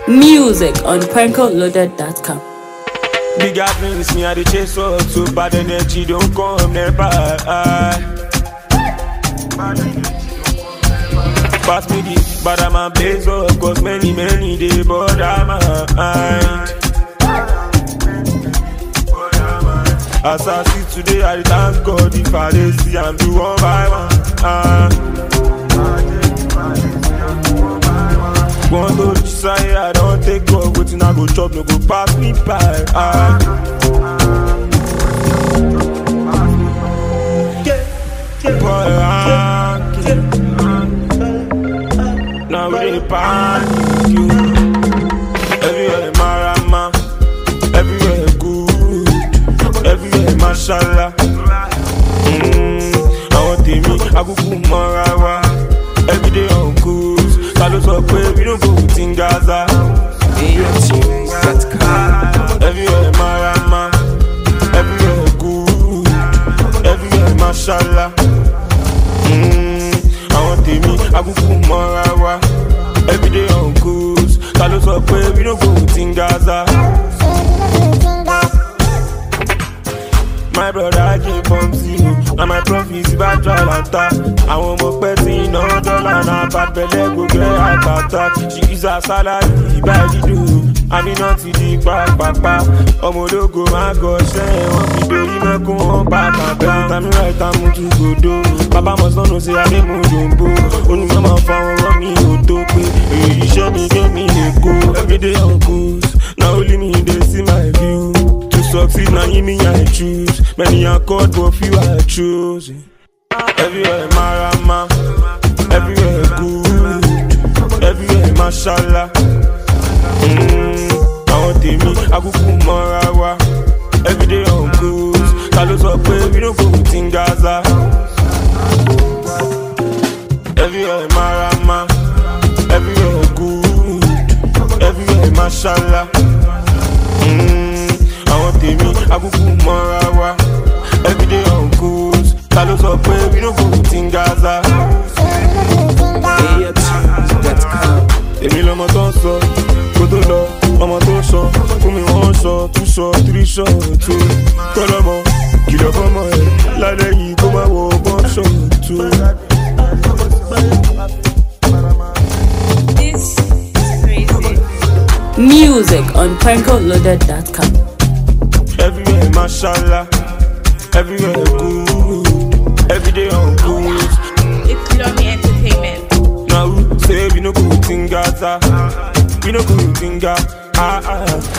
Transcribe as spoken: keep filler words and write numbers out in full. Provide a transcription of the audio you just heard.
Music on Pranko Loaded dot com. Big up things, me I the chase up so bad energy don't come never. Pass me the bad I'm a blaze up, cause many many they bother my mind. As I see today I thank God if I dey see I'm do one by one. uh. One to decide I don't take God, waiting I go chop, no go pass me by. Ah. Boy, ah, now we dey panic you. Everywhere marama, everywhere good, everywhere mashallah. Mm, I want me, I go put more. Every day on cruise, Carlos up where we don't go in Gaza. Everywhere marama, everywhere good, everywhere mashallah. Mm, I want me, I go put more. Every day on cruise, Carlos up where we don't go in Gaza. My brother I came from zero, and my profits bad trial attack. I want more petty, no dollar, na bad belly go get heart attack. She is a salary, by the do. I mean not to the back, papa. Omo logo, my gosh, eh. One video, you make come back and down. Tell me right, I'm to go do. Papa must not know say I didn't move jumbo. Only mama found run me out to pay. You show me, give me the go. Every day on cruise, now only me they see my view. Succeed now, you me I choose. Many are caught, but few I choose. Everywhere marama, everywhere good, everywhere mashallah. Mm, I want me, I go put more. Every day on cruise, Carlos up where we don't go in Gaza. Everywhere marama, everywhere good, everywhere mashallah. Mm, I want me, I go put more. Every day on cruise, Carlos up where we don't go in Gaza. Èmi lọmọ tó ń sọ, kó tó lọ, ọmọ tó sọ, fún mi wọ́n sọ, two sọ, three sọ, tó kọ́lọ́mọ, kìlọ̀ fọ́mọ ẹ̀, lálẹ́ yìí kó má wọ ọgbọ́n sọ, tó. This is crazy. Music on Pranko Loaded dot com. Everywhere mashallah, everywhere good, every day on cruise. It's Lomi Entertainment. Now say we no go in Gaza, we no go in Gaza. Ah ah.